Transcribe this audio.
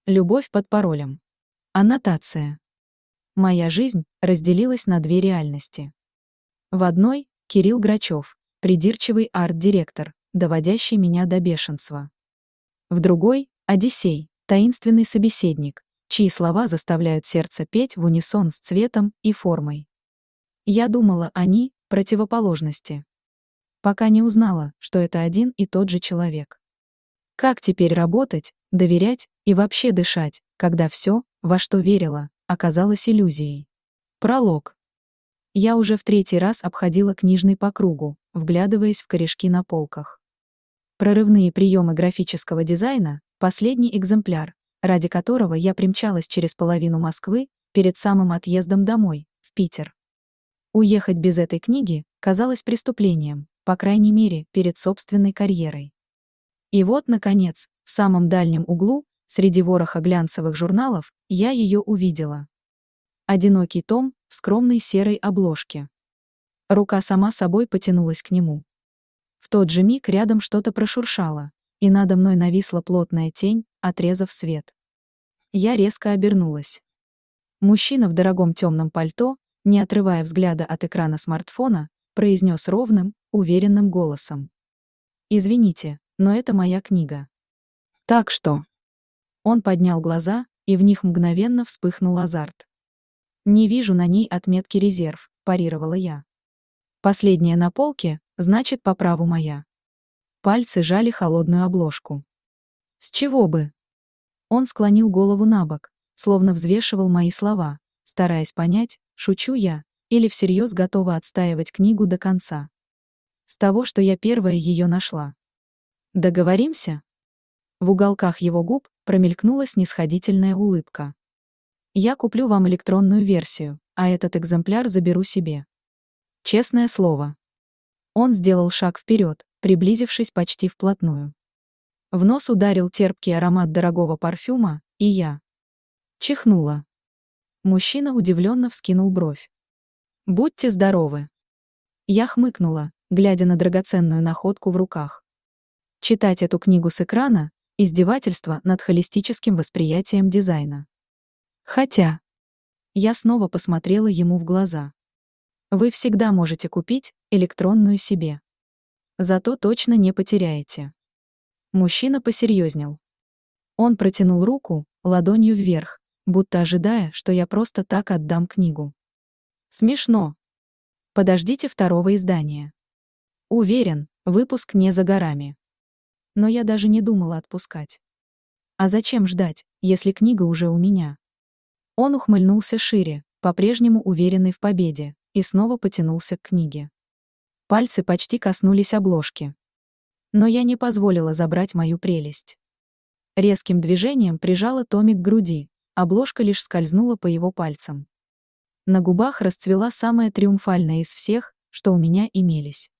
Любовь под паролем. Аннотация. Моя жизнь разделилась на две реальности. В одной — Кирилл Грачев, придирчивый арт-директор, доводящий меня до бешенства. В другой — Одиссей, таинственный собеседник, чьи слова заставляют сердце петь в унисон с цветом и формой. Я думала, они — противоположности. Пока не узнала, что это один и тот же человек. Как теперь работать, доверять и вообще дышать, когда все, во что верила, оказалось иллюзией? Пролог. Я уже в третий раз обходила книжный по кругу, вглядываясь в корешки на полках. Прорывные приемы графического дизайна — последний экземпляр, ради которого я примчалась через половину Москвы перед самым отъездом домой, в Питер. Уехать без этой книги казалось преступлением, по крайней мере, перед собственной карьерой. И вот, наконец, в самом дальнем углу, среди вороха глянцевых журналов, я ее увидела. Одинокий том в скромной серой обложке. Рука сама собой потянулась к нему. В тот же миг рядом что-то прошуршало, и надо мной нависла плотная тень, отрезав свет. Я резко обернулась. Мужчина в дорогом темном пальто, не отрывая взгляда от экрана смартфона, произнес ровным, уверенным голосом: «Извините, но это моя книга. Так что...» Он поднял глаза, и в них мгновенно вспыхнул азарт. «Не вижу на ней отметки резерв», — парировала я. «Последняя на полке, значит, по праву моя». Пальцы жали холодную обложку. «С чего бы?» Он склонил голову набок, словно взвешивал мои слова, стараясь понять, шучу я или всерьез готова отстаивать книгу до конца. «С того, что я первая ее нашла». «Договоримся?» В уголках его губ промелькнула снисходительная улыбка. «Я куплю вам электронную версию, а этот экземпляр заберу себе. Честное слово». Он сделал шаг вперед, приблизившись почти вплотную. В нос ударил терпкий аромат дорогого парфюма, и я чихнула. Мужчина удивленно вскинул бровь. «Будьте здоровы». Я хмыкнула, глядя на драгоценную находку в руках. Читать эту книгу с экрана — издевательство над холистическим восприятием дизайна. Хотя... Я снова посмотрела ему в глаза. Вы всегда можете купить электронную себе. Зато точно не потеряете. Мужчина посерьезнел. Он протянул руку, ладонью вверх, будто ожидая, что я просто так отдам книгу. Смешно. Подождите второго издания. Уверен, выпуск не за горами. Но я даже не думала отпускать. А зачем ждать, если книга уже у меня? Он ухмыльнулся шире, по-прежнему уверенный в победе, и снова потянулся к книге. Пальцы почти коснулись обложки. Но я не позволила забрать мою прелесть. Резким движением прижала томик к груди, обложка лишь скользнула по его пальцам. На губах расцвела самая триумфальная из всех, что у меня имелись.